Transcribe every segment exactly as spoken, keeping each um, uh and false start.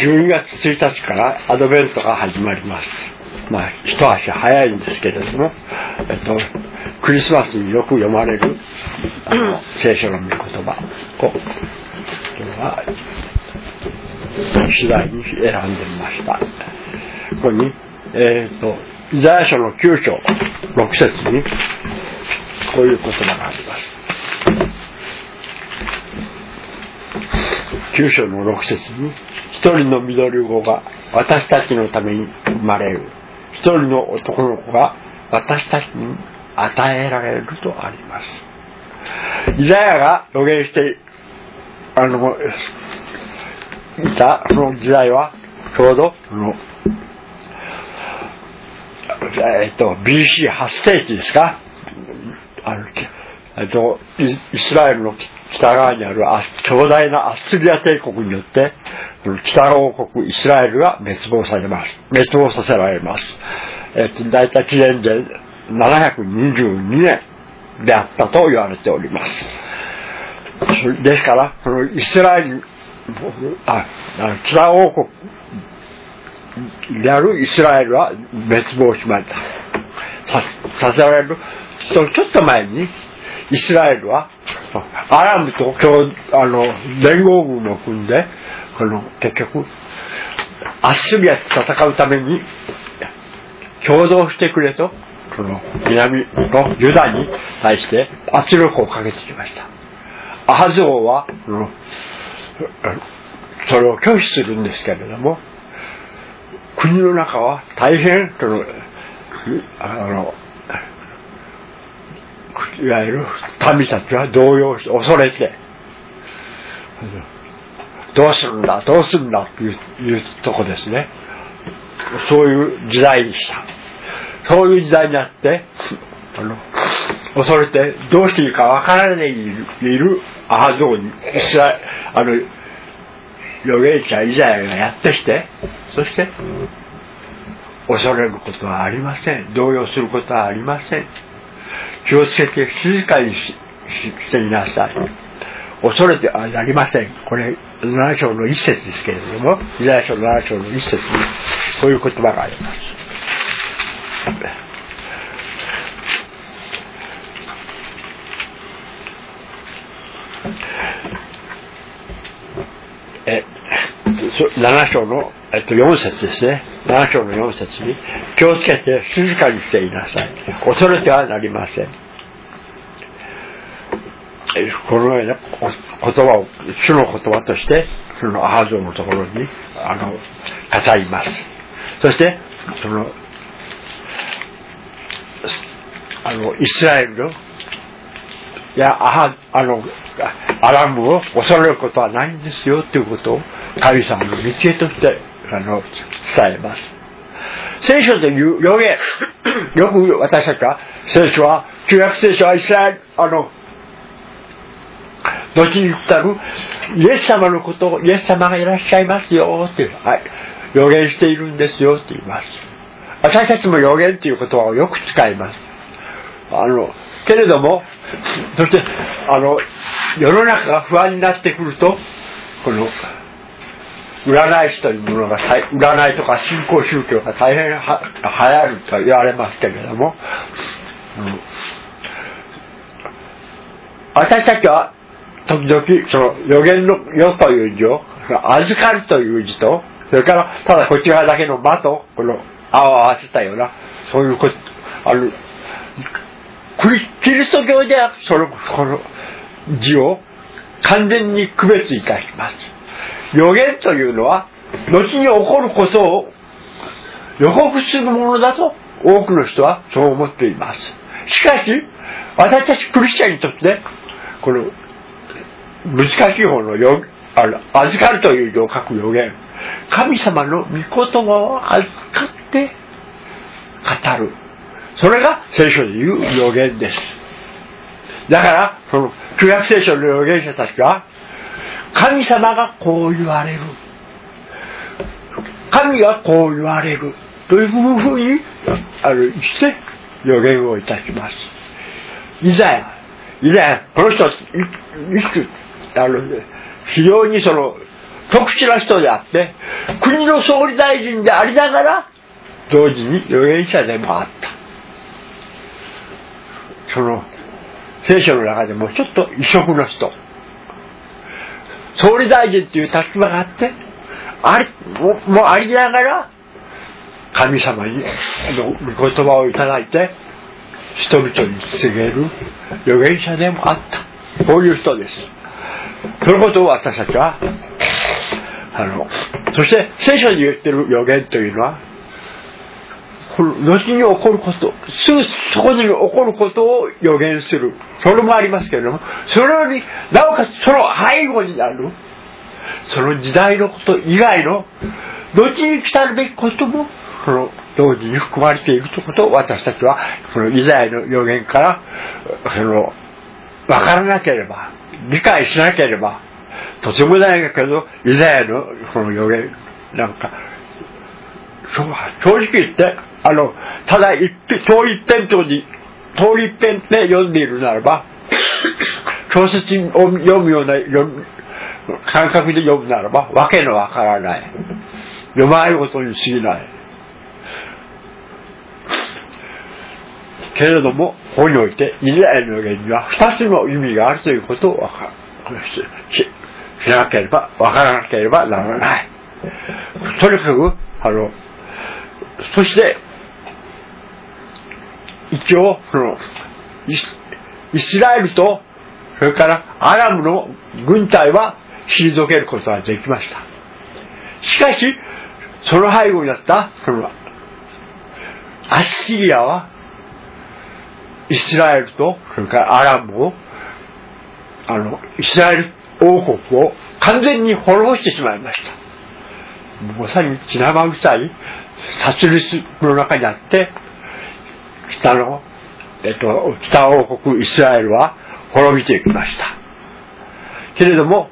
じゅうにがつついたちからアドベントが始まります。まあ一足早いんですけれども、えっとクリスマスによく読まれるあの聖書の御言葉を今日は次第に選んでみました。ここにえっとイザヤ書のきゅうしょうろくせつにこういう言葉があります。きゅうしょうのろくせつに、一人の緑子が私たちのために生まれる、一人の男の子が私たちに与えられるとあります。イザヤが予言してあのいたその時代はちょうどそのえっと ビーシーはち 世紀ですか。あのえっと、イスラエルの北側にある強大なアッスリア帝国によって北王国イスラエルが滅亡されます滅亡させられます。えっと、大体紀元前ななひゃくにじゅうにねんであったと言われております。ですからそのイスラエルあ北王国であるイスラエルは滅亡しました。 さ, させられるちょっと前にイスラエルはアラムとあの連合軍を組んでこの結局アッスリアと戦うために共同してくれとその南のユダに対して圧力をかけてきました。アハズ王はそのそれを拒否するんですけれども、国の中は大変そのあのいわゆる民たちは動揺して恐れてどうするんだどうするんだっていう、いうとこですね。そういう時代でした。そういう時代になってあの恐れてどうしていいかわからないでいるアハズ王にイスラあの預言者イザヤがやってきて、そして恐れることはありません、動揺することはありません、気をつけて静かに し, していなさい、恐れてはなりません。これななしょうの一節ですけれども、イザヤ書のななしょうの一節にこういう言葉があります。えななしょうの、えっと、よん節ですね。ななしょうのよん節に気をつけて静かにしていなさい、恐れてはなりません。このような言葉を主の言葉としてそのアハズ王のところにあの語ります。そしてそのあのイスラエルのいやアハあのアラムを恐れることはないんですよということを神様の道へとしてあの伝えます。聖書でいう予言よく私たちは聖書は旧約聖書はイスラエルあの後に言ったるイエス様のことをイエス様がいらっしゃいますよって、はい、予言しているんですよって言います。私たちも予言という言葉をよく使います。あのけれどもそしてあの世の中が不安になってくるとこの占い師というものが占いとか新興宗教が大変は流行ると言われますけれども、うん、私たちは時々その予言の世という字を預かるという字と、それからただこっち側だけの間とこの青を合わせたようなそういうことあのキリスト教ではそのこの字を完全に区別いたします。予言というのは後に起こることを予告するものだと多くの人はそう思っています。しかし私たちクリスチャンにとってこの難しい方のよあの預かるという字を書く予言、神様の御言葉を預かって語る、それが聖書でいう予言です。だからその旧約聖書の預言者たちは神様がこう言われる、神がこう言われるというふうにあのして予言をいたします。イザヤイザヤこの人はいくあの非常にその特殊な人であって、国の総理大臣でありながら、同時に預言者でもあった。その、聖書の中でもちょっと異色の人。総理大臣という立場があって、あり、も、もありながら、神様に、あの、御言葉をいただいて、人々に告げる預言者でもあった。こういう人です。そのことを私たちは、あの、そして聖書に言ってる預言というのは、後に起こること、すぐそこに起こることを予言する。それもありますけれども、それより、なおかつその背後にある、その時代のこと以外の、後に来たるべきことも、その同時に含まれているということを私たちは、そのイザヤの予言から、その、わからなければ、理解しなければ、とてもないんだけど、イザヤのその予言、なんか、そう正直言って、あの、ただ一遍、通り一遍とに、通り一遍で読んでいるならば、小説を読むような感覚で読むならば、わけのわからない。読まないことに過ぎない。けれども、ここにおいて、イザヤの予言には二つの意味があるということをわかる。しなければ、わからなければならない。とにかく、あの、そして、一応、その、イスラエルと、それからアラムの軍隊は退けることができました。しかし、その背後にあった、その、アッシリアは、イスラエルと、それからアラムを、あの、イスラエル王国を完全に滅ぼしてしまいました。まさに血生臭い殺戮の中にあって、北の、えっと、北王国イスラエルは滅びていきました。けれども、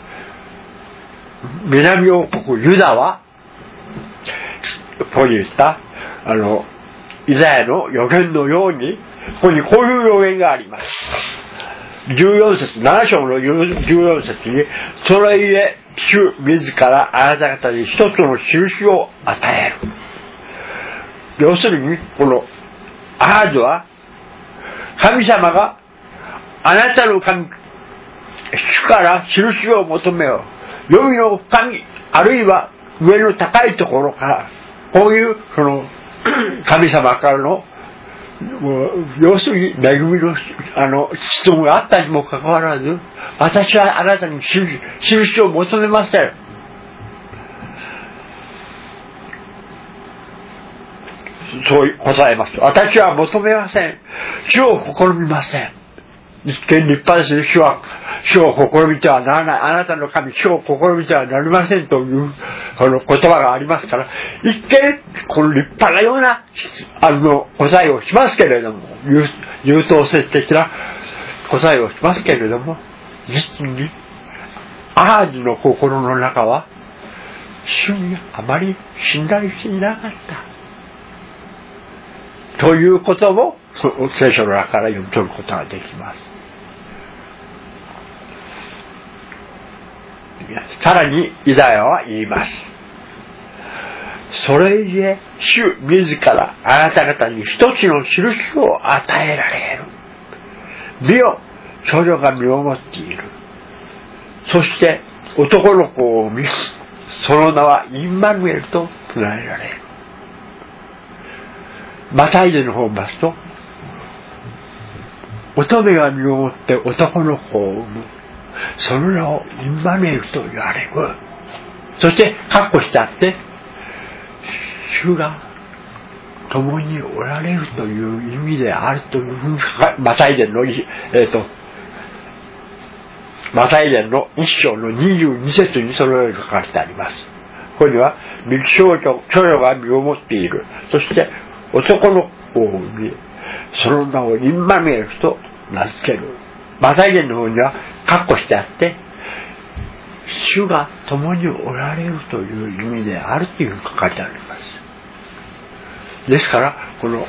南王国ユダは、ここに言った、あの、イザヤの予言のように、ここにこういう予言があります。じゅうよん節、なな章のじゅうよん節に、それゆえ、主自らあなた方に一つの印を与える。要するに、この、アハズは、神様が、あなたの神、主から印を求めよう。黄泉の神、あるいは上の高いところから、こういう、その、神様からの、もう要するに恵みの、あの、質問があったにもかかわらず、私はあなたに印を求めません。そう答えます。私は求めません。主を試みません。一見立派ですね。主は、主を試みてはならない。あなたの神、主を試みてはなりませんという、この言葉がありますから、一見、この立派なような、あの、答えをしますけれども、優等生的な答えをしますけれども、実に、アハズの心の中は、主にあまり信頼していなかった。ということも、聖書の中から読み取ることができます。さらに、イザヤは言います。それゆえ、主自らあなた方に一つの印を与えられる。見よ、少女が身をもっている。そして、男の子を見、その名はインマヌエルと唱えられる。マタイでの方を見ますと、乙女が身をもって男の子を産む。その名をインマヌエルと言われる。そして、括弧してあって、主が共におられるという意味であるというふうに、マタイ伝の、えっと、マタイ伝の一章のにじゅうに節にそのように書かれてあります。ここには、少女、少女が身をもっている。そして、男の子を産み、その名をインマヌエルと名付ける。マタイ伝の方には、括弧してあって、主が共におられるという意味であるというふうに書かれてあります。ですから、この、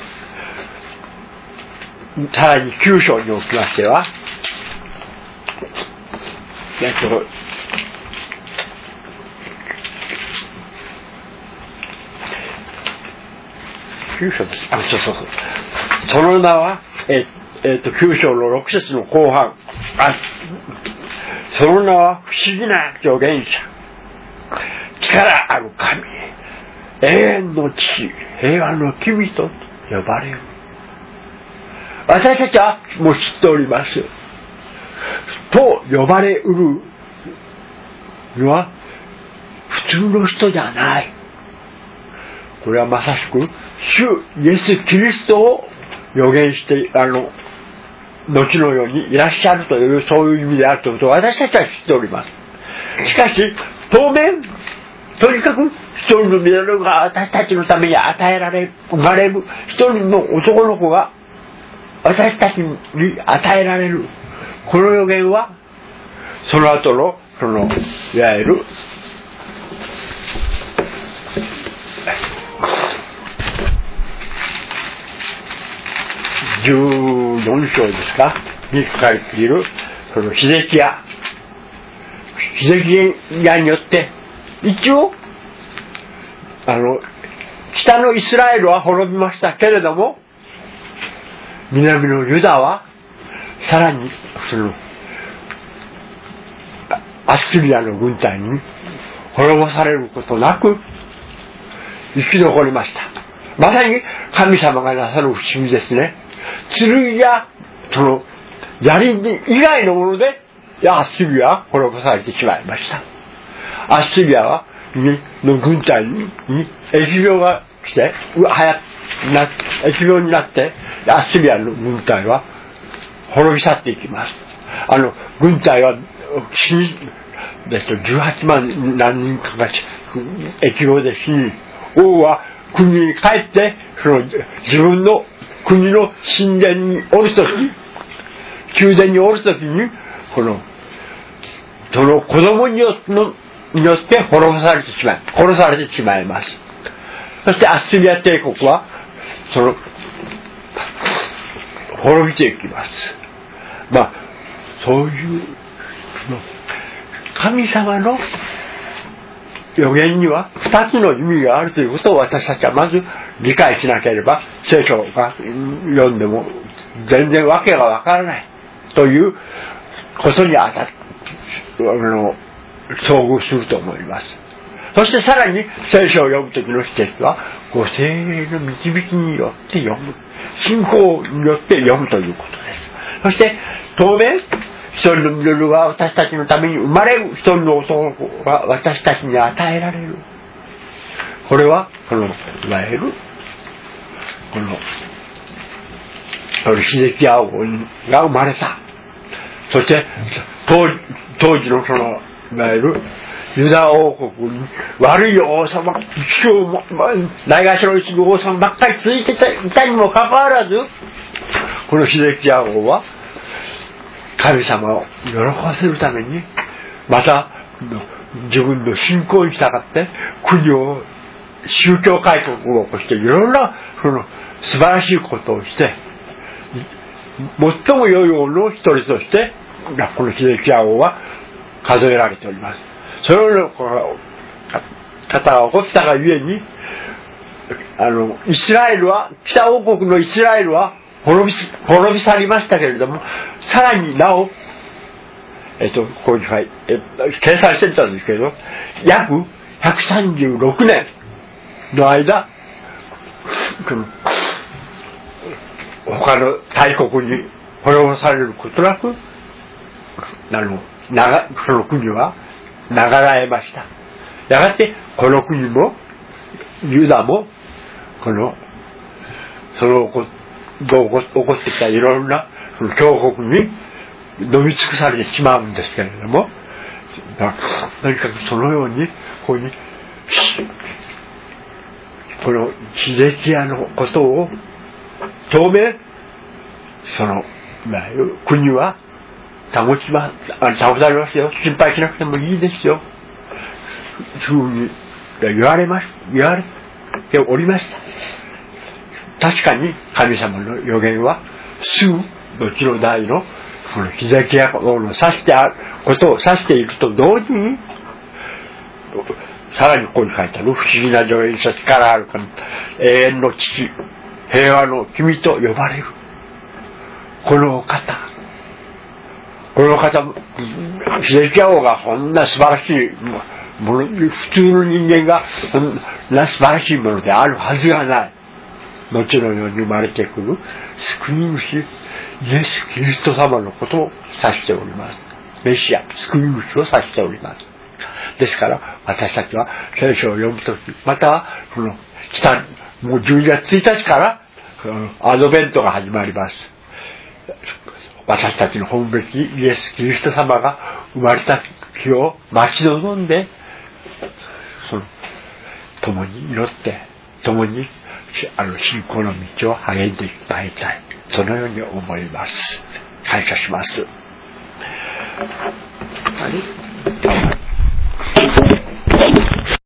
さらにきゅう章におきましては、えっと、 きゅう章です。あ、そうそうそう。その名は、ええー、ときゅう章のろく節の後半。あ、その名は不思議な助言者、力ある神、永遠の父、平和の君と呼ばれる。私たちはもう知っております。と呼ばれうるのは普通の人じゃない。これはまさしく主イエス・キリストを予言して、あの、後のようにいらっしゃるという、そういう意味であるということを私たちは知っております。しかし、当面、とにかく一人の緑が私たちのために与えられる、生まれる一人の男の子が私たちに与えられる。この予言は、その後の、その、いわゆる、じゅうよん章ですかに書かれている、そのヒゼキヤ。ヒゼキヤによって、一応、あの、北のイスラエルは滅びましたけれども、南のユダは、さらに、その、アッシリアの軍隊に滅ぼされることなく、生き残りました。まさに神様がなさる不思議ですね。剣や、その、槍以外のもので、アッシリアは滅ぼされてしまいました。アッシリアは、の軍隊に、疫病が来て、うわ、はや、な、疫病になって、アッシリアの軍隊は滅び去っていきます。あの、軍隊は、死に、ですと、じゅうはちまん何人かが疫病で死に、王は国に帰って、その、自分の国の神殿におるとき、宮殿におるときに、この、その子供によのによって滅ぼされてしまい、殺されてしまいます。そしてアッシリア帝国は、その、滅びていきます。まあ、そういう、神様の予言には二つの意味があるということを私たちはまず理解しなければ、聖書が読んでも全然わけがわからないということにあたあの遭遇すると思います。そしてさらに聖書を読むときの秘訣は、ご聖霊の導きによって読む、信仰によって読むということです。そして当面、一人の緑は私たちのために生まれる、一人の男の子は私たちに与えられる。これは、この、いわゆる、この、このヒゼキヤ王が生まれた。そして、当時、当時のその、いわゆる、ユダ王国に悪い王様、ないがしろにする王様ばっかりついていたにもかかわらず、このヒゼキヤ王は、神様を喜ばせるために、また自分の信仰に従って国を宗教改革を起こして、いろんなその素晴らしいことをして、最も良い王の一人としてこのヒゼキヤ王は数えられております。それを方が起こったがゆえに、あのイスラエルは、北王国のイスラエルは滅び、滅び去りましたけれども、さらになお、えっと、こういうふうに、え計算してみたんですけど、約ひゃくさんじゅうろくねんの間、他の大国に滅ぼされることなく、あの、なその国は流れました。やがて、この国も、ユダも、この、その起こってきたいろんなその強国に飲み尽くされてしまうんですけれども、とにかくそのようにこういうこのヒゼキヤのことを当面その、まあ、国は保ちまあ保たれますよ、心配しなくてもいいですよ、そういうふうに言われまし言われておりました。確かに神様の予言はすぐ後の代のこのヒゼキヤ王の指してあることを指していると同時に、 さらにここに書いてある不思議な助言者力ある神、永遠の父、平和の君と呼ばれる。このお方。このお方、秀樹王がこんな素晴らしいもの、普通の人間がそんな素晴らしいものであるはずがない。後のように生まれてくる救い主、イエス・キリスト様のことを指しております。メシア、救い主を指しております。ですから、私たちは聖書を読むとき、または、この、来た、もうじゅうにがつついたちから、アドベントが始まります。私たちの本べきイエス・キリスト様が生まれた日を待ち望んで、その、共に祈って、共に、あの、信仰の道を励んでまいりたい。そのように思います。感謝します。あれ